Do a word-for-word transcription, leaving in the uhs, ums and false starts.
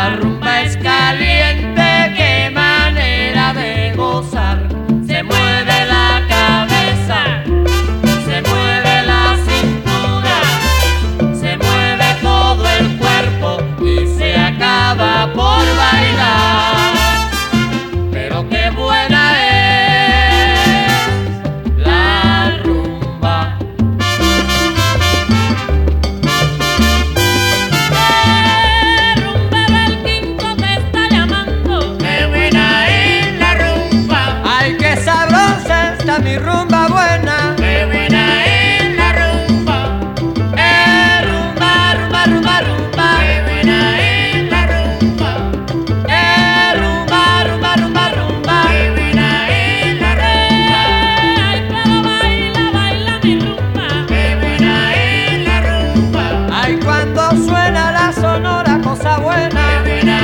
La rumba es caliente, qué manera de gozar. Se mueve la cabeza, se mueve la cintura, se mueve todo el cuerpo y se acaba por bailar. Pero qué buena es la rumba. Eh, rumbero, el quinto te está llamando. Qué buena es la rumba, Ay, qué sabrosa está mi rumba buena. qué buena es la rumba, Eh, rumba, rumba, rumba, rumba. qué buena es la rumba, Eh, rumba, rumba, rumba, rumba. qué buena es la rumba, Ay, pero baila, baila mi rumba. qué buena es la rumba, Ay, cuando suena la sonora cosa buena. qué buena